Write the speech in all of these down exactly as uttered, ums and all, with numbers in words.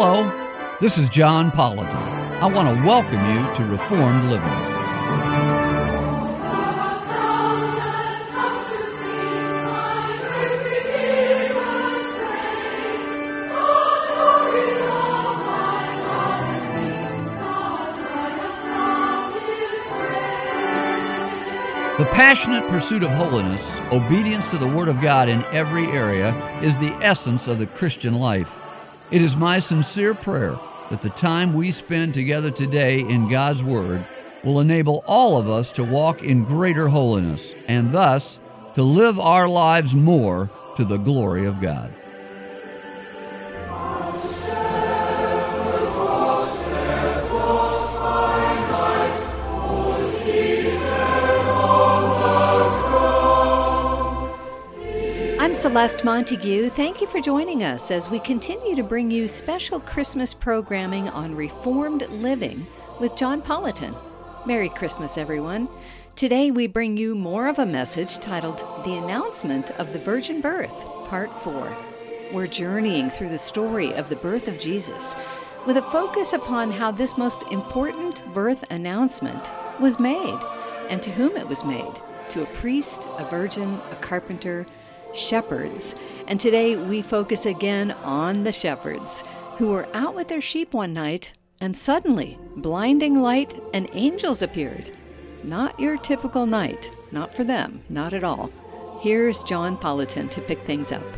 Hello, this is John Politan. I want to welcome you to Reformed Living. The passionate pursuit of holiness, obedience to the Word of God in every area, is the essence of the Christian life. It is my sincere prayer that the time we spend together today in God's Word will enable all of us to walk in greater holiness and thus to live our lives more to the glory of God. I'm Celeste Montague. Thank you for joining us as we continue to bring you special Christmas programming on Reformed Living with John Politan. Merry Christmas, everyone. Today we bring you more of a message titled The Announcement of the Virgin Birth, Part four. We're journeying through the story of the birth of Jesus with a focus upon how this most important birth announcement was made and to whom it was made, to a priest, a virgin, a carpenter, shepherds. And today we focus again on the shepherds who were out with their sheep one night and suddenly blinding light and angels appeared. Not your typical night, not for them, not at all. Here's John Politan to pick things up.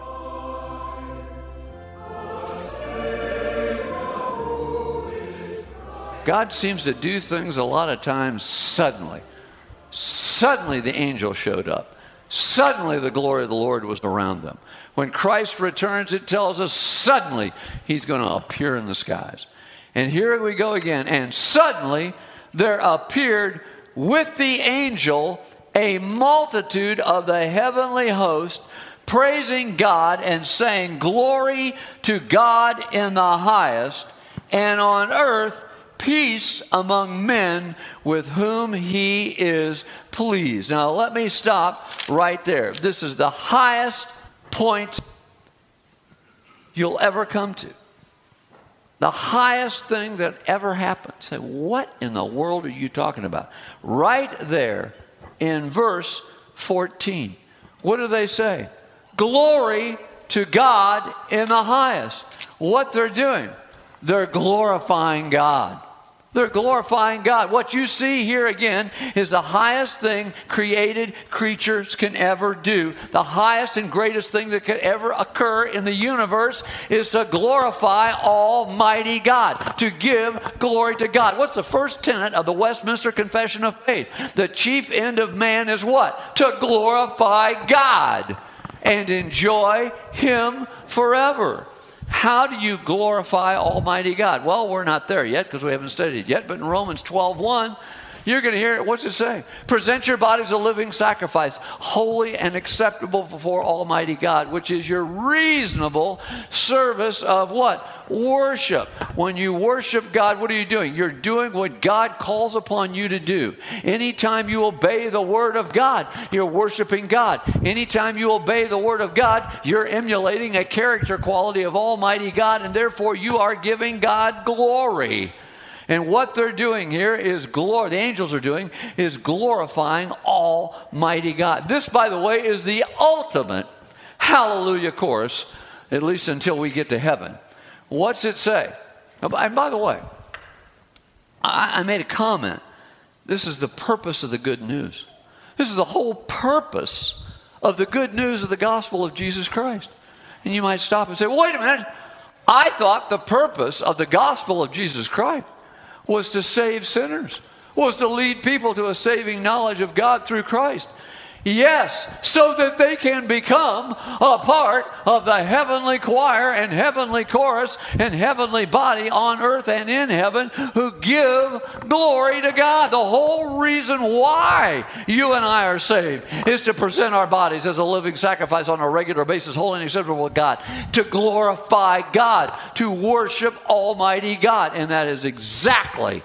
God seems to do things a lot of times suddenly. Suddenly the angel showed up. Suddenly the glory of the Lord was around them. When Christ returns, it tells us suddenly he's going to appear in the skies. And here we go again. And suddenly there appeared with the angel a multitude of the heavenly host, praising God and saying, "Glory to God in the highest, and on earth peace among men with whom he is pleased." Now let me stop right there. This is the highest point you'll ever come to. The highest thing that ever happened. Say, what in the world are you talking about? Right there in verse fourteen. What do they say? Glory to God in the highest. What they're doing, they're glorifying God. They're glorifying God. What you see here again is the highest thing created creatures can ever do. The highest and greatest thing that could ever occur in the universe is to glorify Almighty God, to give glory to God. What's the first tenet of the Westminster Confession of Faith? The chief end of man is what? To glorify God and enjoy Him forever. How do you glorify Almighty God? Well, we're not there yet because we haven't studied it yet. But in Romans twelve one, you're going to hear it. What's it say? Present your bodies a living sacrifice, holy and acceptable before Almighty God, which is your reasonable service of what? Worship. When you worship God, what are you doing? You're doing what God calls upon you to do. Anytime you obey the Word of God, you're worshiping God. Anytime you obey the Word of God, you're emulating a character quality of Almighty God, and therefore you are giving God glory. And what they're doing here is glory. The angels are doing is glorifying Almighty God. This, by the way, is the ultimate hallelujah chorus, at least until we get to heaven. What's it say? And by the way, I, I made a comment. This is the purpose of the good news. This is the whole purpose of the good news of the gospel of Jesus Christ. And you might stop and say, wait a minute. I thought the purpose of the gospel of Jesus Christ was to save sinners, was to lead people to a saving knowledge of God through Christ. Yes, so that they can become a part of the heavenly choir and heavenly chorus and heavenly body on earth and in heaven who give glory to God. The whole reason why you and I are saved is to present our bodies as a living sacrifice on a regular basis, holy and acceptable to God, to glorify God, to worship Almighty God. And that is exactly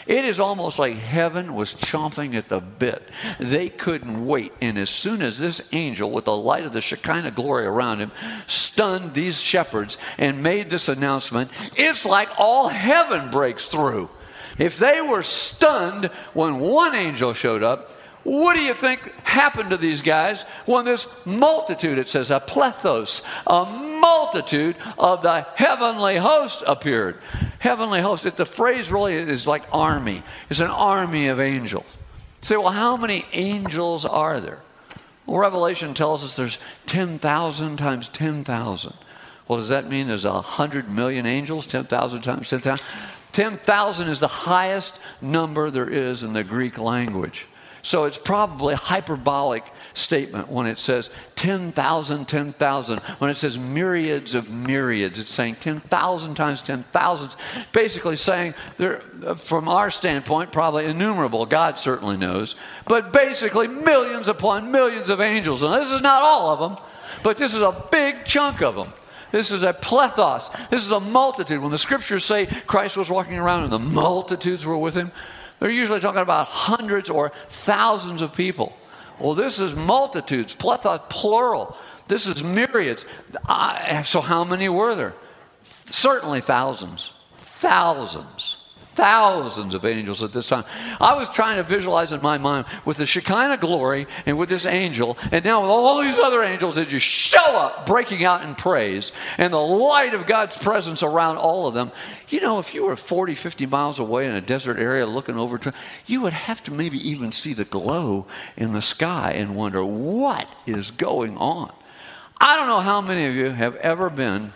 It is almost like heaven was chomping at the bit. They couldn't wait. And as soon as this angel, with the light of the Shekinah glory around him, stunned these shepherds and made this announcement, it's like all heaven breaks through. If they were stunned when one angel showed up, what do you think happened to these guys when this multitude, it says, a plethos, a multitude of the heavenly host appeared? Heavenly host, it, the phrase really is like army. It's an army of angels. You say, well, how many angels are there? Well, Revelation tells us there's ten thousand times ten thousand. Well, does that mean there's one hundred million angels? ten thousand times ten thousand? ten thousand is the highest number there is in the Greek language. So it's probably a hyperbolic statement when it says ten thousand, ten thousand. When it says myriads of myriads, it's saying ten thousand times ten thousand. Basically saying, they're, from our standpoint, probably innumerable. God certainly knows. But basically millions upon millions of angels. And this is not all of them, but this is a big chunk of them. This is a plethos. This is a multitude. When the scriptures say Christ was walking around and the multitudes were with him, they're usually talking about hundreds or thousands of people. Well, this is multitudes, plethos, plural. This is myriads. I, so how many were there? Certainly thousands. Thousands. Thousands of angels at this time. I was trying to visualize in my mind with the Shekinah glory and with this angel, and now with all these other angels that just show up, breaking out in praise, and the light of God's presence around all of them. You know, if you were forty, fifty miles away in a desert area looking over to, you would have to maybe even see the glow in the sky and wonder, what is going on? I don't know how many of you have ever been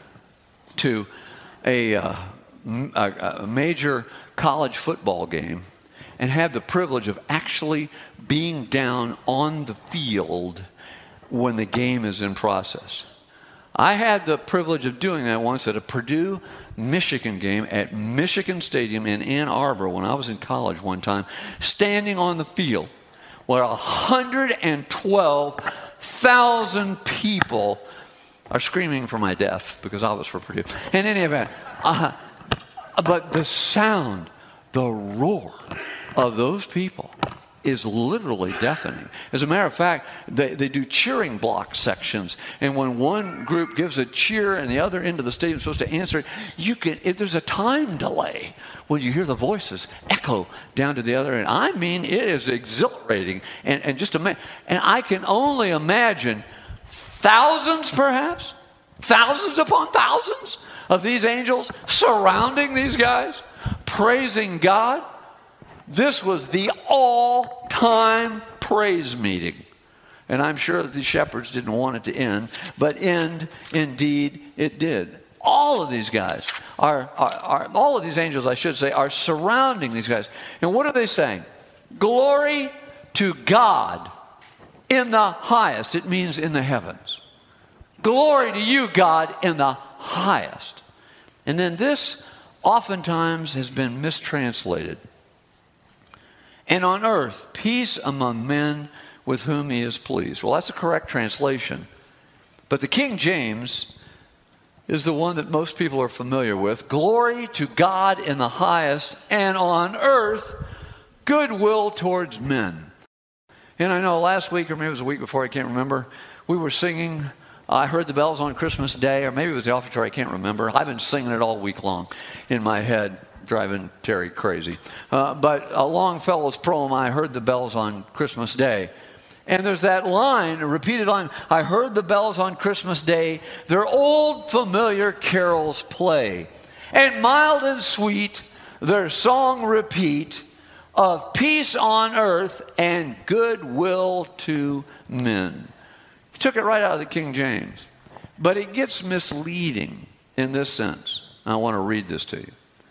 to a, uh, a, a major college football game and had the privilege of actually being down on the field when the game is in process. I had the privilege of doing that once at a Purdue, Michigan game at Michigan Stadium in Ann Arbor when I was in college one time, standing on the field where one hundred twelve thousand people are screaming for my death because I was for Purdue. In any event, uh, but the sound, the roar of those people is literally deafening. As a matter of fact, they, they do cheering block sections. And when one group gives a cheer and the other end of the stadium is supposed to answer it, you can, if there's a time delay when you hear the voices echo down to the other end. I mean, it is exhilarating. And, and just ima- and I can only imagine thousands, perhaps, thousands upon thousands of these angels surrounding these guys, praising God. This was the all-time praise meeting. And I'm sure that the shepherds didn't want it to end, but end, indeed, it did. All of these guys are, are, are, all of these angels, I should say, are surrounding these guys. And what are they saying? Glory to God in the highest. It means in the heavens. Glory to you, God, in the highest. And then this oftentimes has been mistranslated. And on earth, peace among men with whom he is pleased. Well, that's a correct translation. But the King James is the one that most people are familiar with. Glory to God in the highest, and on earth, goodwill towards men. And I know last week, or maybe it was a week before, I can't remember, we were singing, I heard the bells on Christmas Day, or maybe it was the offertory, I can't remember. I've been singing it all week long in my head, driving Terry crazy. Uh, but a Longfellow's poem, I heard the bells on Christmas Day. And there's that line, a repeated line, I heard the bells on Christmas Day, their old familiar carols play, and mild and sweet their song repeat of peace on earth and goodwill to men. He took it right out of the King James. But it gets misleading in this sense. I want to read this to you.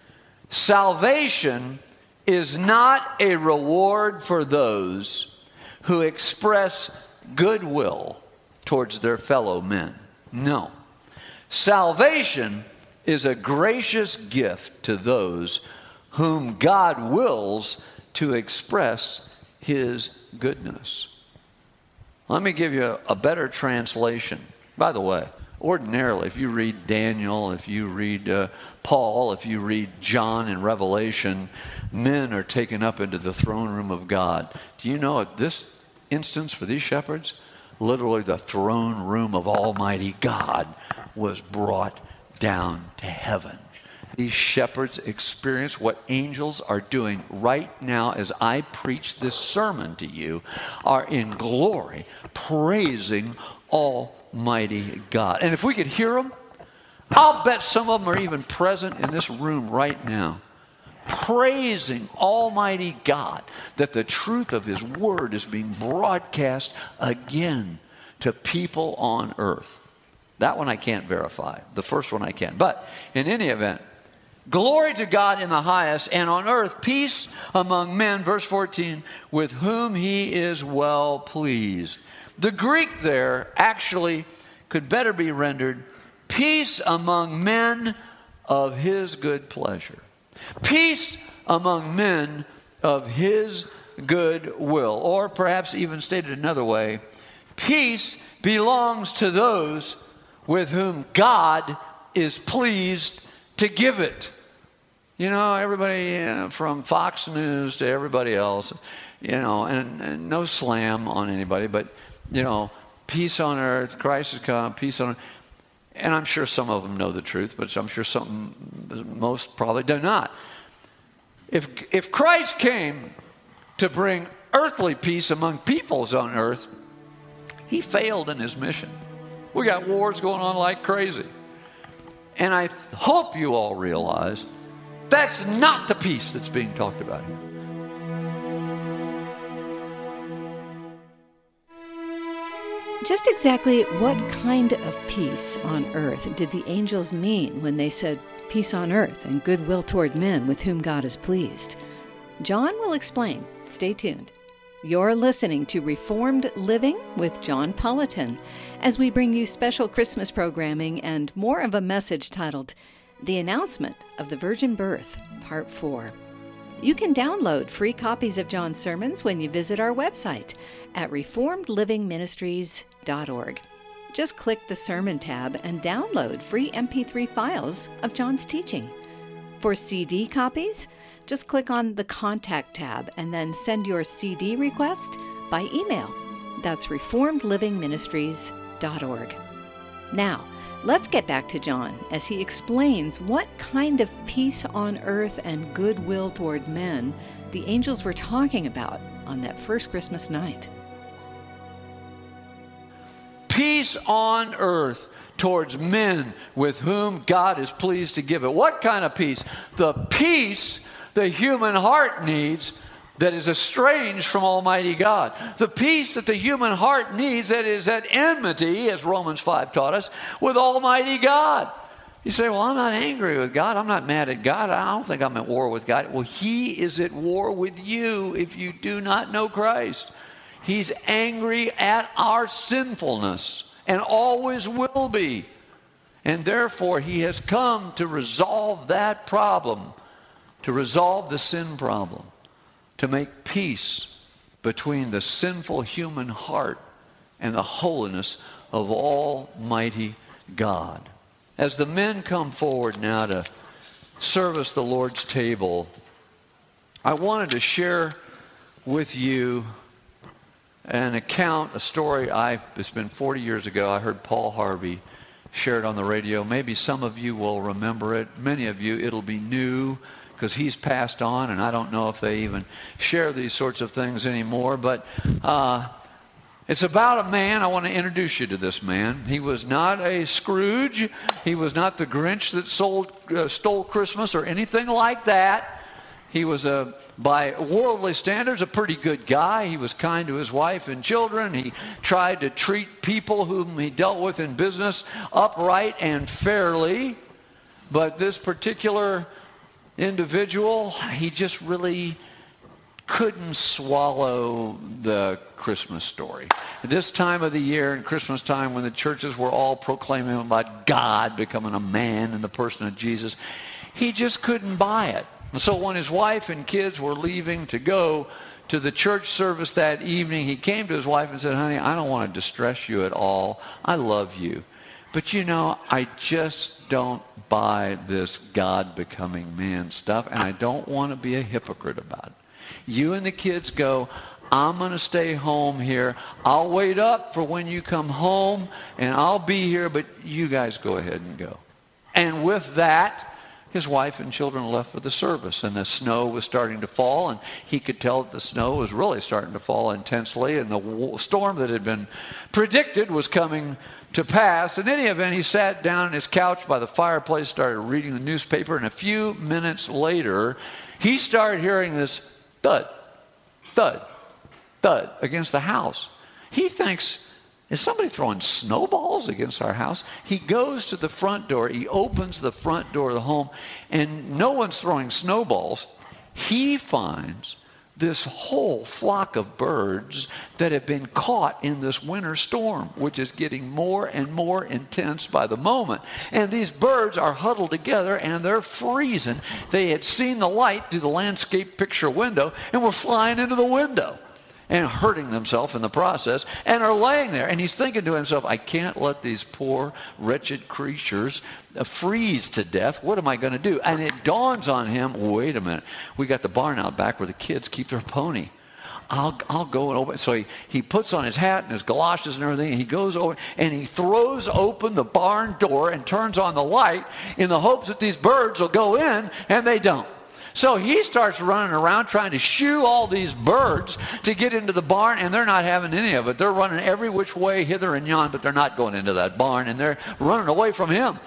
Salvation is not a reward for those who express goodwill towards their fellow men. No. Salvation is a gracious gift to those whom God wills to express his goodness. Let me give you a, a better translation. By the way, Ordinarily, if you read Daniel, if you read uh, Paul, if you read John in Revelation, men are taken up into the throne room of God. Do you know at this instance for these shepherds, literally the throne room of Almighty God was brought down to heaven. These shepherds experience what angels are doing right now as I preach this sermon to you, are in glory, praising Almighty God. And if we could hear them, I'll bet some of them are even present in this room right now, praising Almighty God that the truth of His Word is being broadcast again to people on earth. That one I can't verify. The first one I can. But in any event, glory to God in the highest, and on earth peace among men, verse fourteen, with whom He is well pleased. The Greek there actually could better be rendered, peace among men of His good pleasure. Peace among men of His good will. Or perhaps even stated another way, peace belongs to those with whom God is pleased to give it. You know, everybody uh, from Fox News to everybody else, you know, and, and no slam on anybody, but, you know, peace on earth, Christ has come, peace on earth. And I'm sure some of them know the truth, but I'm sure some, most probably do not. If, if Christ came to bring earthly peace among peoples on earth, He failed in His mission. We got wars going on like crazy. And I hope you all realize that's not the peace that's being talked about here. Just exactly what kind of peace on earth did the angels mean when they said peace on earth and goodwill toward men with whom God is pleased? John will explain. Stay tuned. You're listening to Reformed Living with John Politan as we bring you special Christmas programming and more of a message titled The Announcement of the Virgin Birth, Part four. You can download free copies of John's sermons when you visit our website at reformed living ministries dot org. Just click the Sermon tab and download free M P three files of John's teaching. For C D copies, just click on the Contact tab and then send your C D request by email. That's reformed living ministries dot org. Now, let's get back to John as he explains what kind of peace on earth and goodwill toward men the angels were talking about on that first Christmas night. Peace on earth towards men with whom God is pleased to give it. What kind of peace? The peace the human heart needs that is estranged from Almighty God. The peace that the human heart needs that is at enmity, as Romans five taught us, with Almighty God. You say, well, I'm not angry with God. I'm not mad at God. I don't think I'm at war with God. Well, He is at war with you if you do not know Christ. He's angry at our sinfulness and always will be. And therefore, He has come to resolve that problem, to resolve the sin problem, to make peace between the sinful human heart and the holiness of Almighty God. As the men come forward now to service the Lord's table, I wanted to share with you an account, a story. I, it's been forty years ago. I heard Paul Harvey share it on the radio. Maybe some of you will remember it. Many of you, it'll be new, because he's passed on, and I don't know if they even share these sorts of things anymore. But uh, it's about a man. I want to introduce you to this man. He was not a Scrooge. He was not the Grinch that sold, uh, stole Christmas or anything like that. He was, a, by worldly standards, a pretty good guy. He was kind to his wife and children. He tried to treat people whom he dealt with in business upright and fairly. But this particular individual, he just really couldn't swallow the Christmas story. At this time of the year, in Christmas time, when the churches were all proclaiming about God becoming a man in the person of Jesus, he just couldn't buy it. And so when his wife and kids were leaving to go to the church service that evening, he came to his wife and said, honey, I don't want to distress you at all. I love you. But you know, I just don't buy this God becoming man stuff, and I don't want to be a hypocrite about it. You and the kids go, I'm going to stay home here. I'll wait up for when you come home, and I'll be here, but you guys go ahead and go. And with that, his wife and children left for the service, and the snow was starting to fall, and he could tell that the snow was really starting to fall intensely, and the storm that had been predicted was coming to pass. In any event, he sat down on his couch by the fireplace, started reading the newspaper, and a few minutes later, he started hearing this thud, thud, thud against the house. He thinks, is somebody throwing snowballs against our house? He goes to the front door. He opens the front door of the home, and no one's throwing snowballs. He finds this whole flock of birds that have been caught in this winter storm, which is getting more and more intense by the moment. And these birds are huddled together, and they're freezing. They had seen the light through the landscape picture window and were flying into the window and hurting themselves in the process, and are laying there. And he's thinking to himself, I can't let these poor, wretched creatures uh, freeze to death. What am I going to do? And it dawns on him, wait a minute. We got the barn out back where the kids keep their pony. I'll, I'll go and open. So he, he puts on his hat and his galoshes and everything, and he goes over, and he throws open the barn door and turns on the light in the hopes that these birds will go in, and they don't. So he starts running around trying to shoo all these birds to get into the barn, and they're not having any of it. They're running every which way, hither and yon, but they're not going into that barn, and they're running away from him.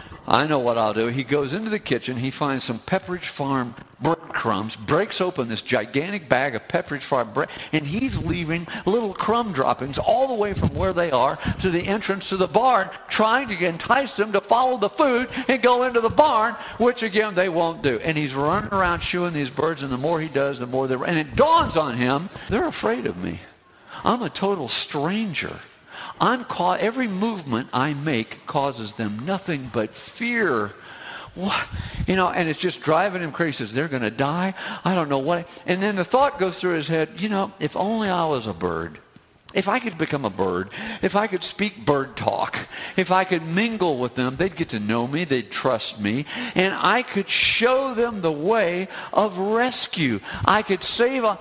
I know what I'll do. He goes into the kitchen. He finds some Pepperidge Farm breadcrumbs, breaks open this gigantic bag of Pepperidge Farm bread, and he's leaving little crumb droppings all the way from where they are to the entrance to the barn, trying to entice them to follow the food and go into the barn, which again they won't do. And he's running around shooing these birds, and the more he does, the more they're... And it dawns on him, they're afraid of me. I'm a total stranger. I'm caught, every movement I make causes them nothing but fear. What? You know, and it's just driving him crazy. He says, they're going to die. I don't know what. And then the thought goes through his head, you know, if only I was a bird. If I could become a bird, if I could speak bird talk, if I could mingle with them, they'd get to know me, they'd trust me, and I could show them the way of rescue. I could save a...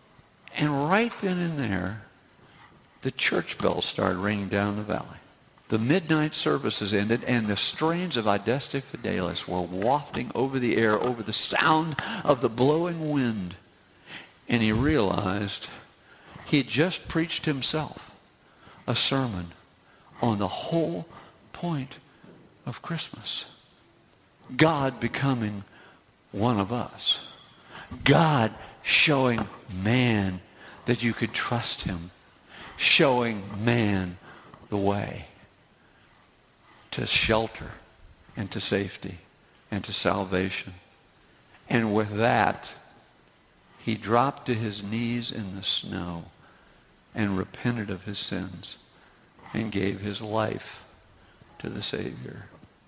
And right then and there, the church bells started ringing down the valley. The midnight services ended, and the strains of Adeste Fidelis were wafting over the air, over the sound of the blowing wind. And he realized he had just preached himself a sermon on the whole point of Christmas. God becoming one of us. God showing man that you could trust him. Showing man the way to shelter and to safety and to salvation. And with that, he dropped to his knees in the snow and repented of his sins and gave his life to the Savior.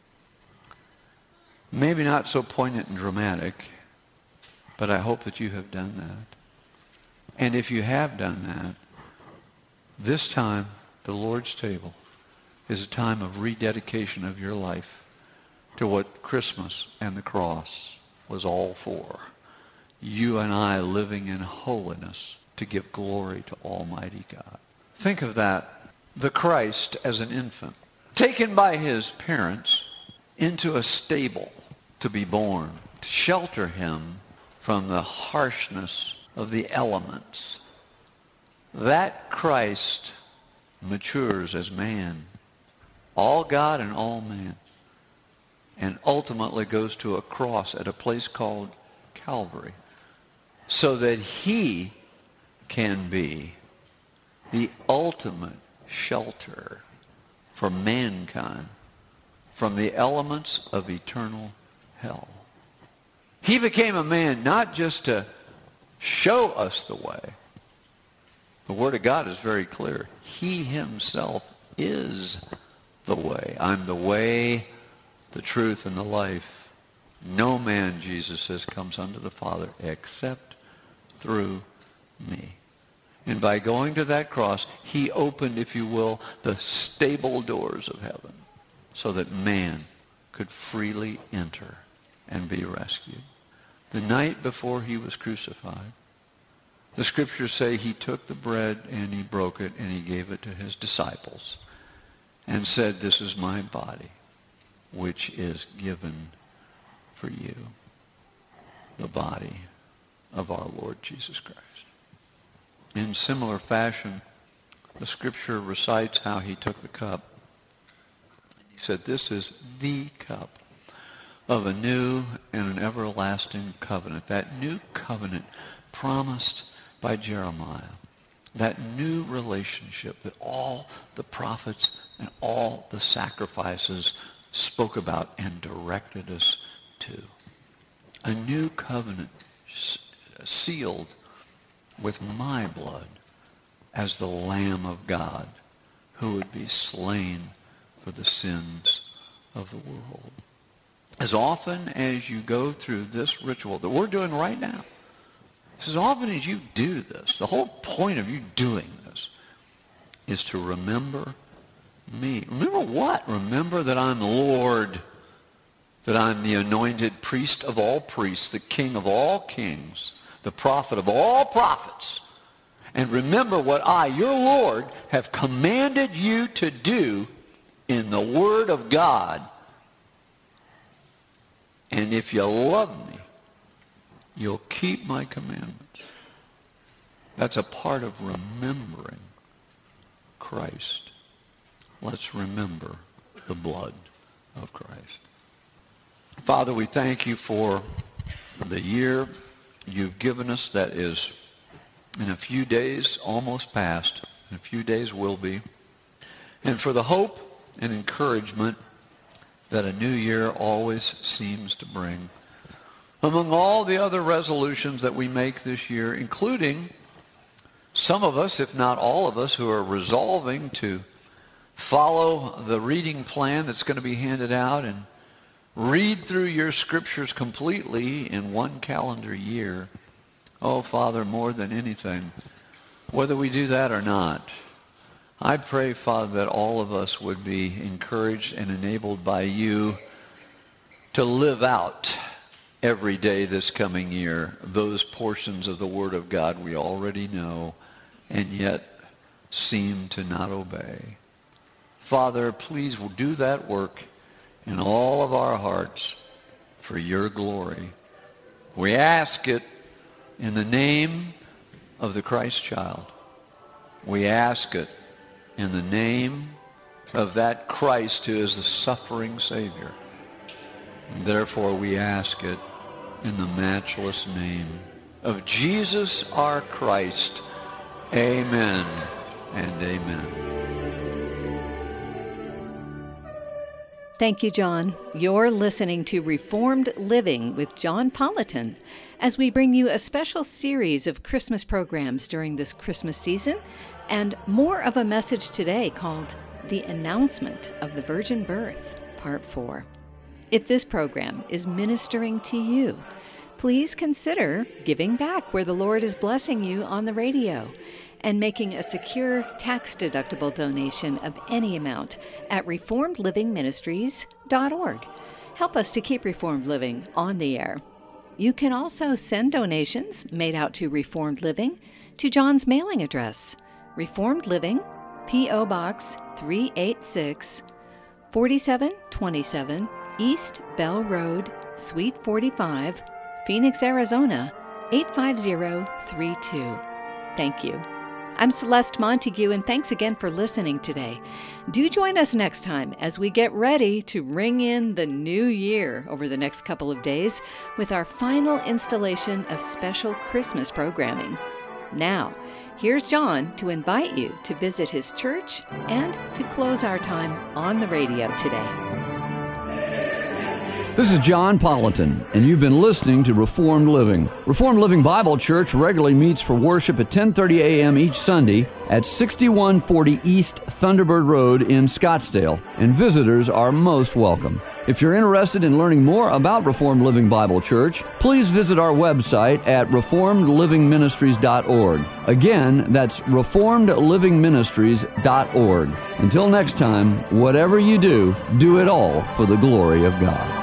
Maybe not so poignant and dramatic, but I hope that you have done that. And if you have done that, this time, the Lord's table is a time of rededication of your life to what Christmas and the cross was all for. You and I living in holiness to give glory to Almighty God. Think of that, the Christ as an infant, taken by his parents into a stable to be born, to shelter him from the harshness of the elements. That Christ matures as man, all God and all man, and ultimately goes to a cross at a place called Calvary, so that he can be the ultimate shelter for mankind from the elements of eternal hell. He became a man not just to show us the way. The Word of God is very clear. He himself is the way. I'm the way, the truth, and the life. No man, Jesus says, comes unto the Father except through me. And by going to that cross, he opened, if you will, the stable doors of heaven. so that man could freely enter and be rescued. The night before he was crucified, the scriptures say he took the bread and he broke it and he gave it to his disciples and said, "This is my body, which is given for you." The body of our Lord Jesus Christ. In similar fashion, the scripture recites how he took the cup. He said, "This is the cup of a new and an everlasting covenant." That new covenant promised by Jeremiah. That new relationship that all the prophets and all the sacrifices spoke about and directed us to. A new covenant sealed with my blood as the Lamb of God who would be slain for the sins of the world. As often as you go through this ritual that we're doing right now, as often as you do this, the whole point of you doing this is to remember me. Remember what? Remember that I'm the Lord, that I'm the anointed priest of all priests, the king of all kings, the prophet of all prophets. And remember what I, your Lord, have commanded you to do in the Word of God. And if you love me, you'll keep my commandments. That's a part of remembering Christ. Let's remember the blood of Christ. Father, we thank you for the year you've given us that is in a few days almost past, in a few days will be, and for the hope and encouragement that a new year always seems to bring. Among all the other resolutions that we make this year, including some of us, if not all of us, who are resolving to follow the reading plan that's going to be handed out and read through your scriptures completely in one calendar year. Oh, Father, more than anything, whether we do that or not, I pray, Father, that all of us would be encouraged and enabled by you to live out every day this coming year those portions of the Word of God we already know and yet seem to not obey. Father, please do that work in all of our hearts for your glory. We ask it in the name of the Christ child. We ask it in the name of that Christ who is the suffering Savior. And therefore we ask it in the matchless name of Jesus our Christ. Amen and amen. Thank you, John. You're listening to Reformed Living with John Politan as we bring you a special series of Christmas programs during this Christmas season and more of a message today called The Announcement of the Virgin Birth, Part four. If this program is ministering to you, please consider giving back where the Lord is blessing you on the radio and making a secure tax-deductible donation of any amount at reformed living ministries dot org. Help us to keep Reformed Living on the air. You can also send donations made out to Reformed Living to John's mailing address, Reformed Living, P O. Box three eighty-six, forty-seven twenty-seven East Bell Road, Suite forty-five, Phoenix, Arizona, eight five zero three two. Thank you. I'm Celeste Montague, and thanks again for listening today. Do join us next time as we get ready to ring in the new year over the next couple of days with our final installation of special Christmas programming. Now, here's John to invite you to visit his church and to close our time on the radio today. This is John Politan, and you've been listening to Reformed Living. Reformed Living Bible Church regularly meets for worship at ten thirty a.m. each Sunday at sixty-one forty East Thunderbird Road in Scottsdale, and visitors are most welcome. If you're interested in learning more about Reformed Living Bible Church, please visit our website at reformed living ministries dot org. Again, that's reformed living ministries dot org. Until next time, whatever you do, do it all for the glory of God.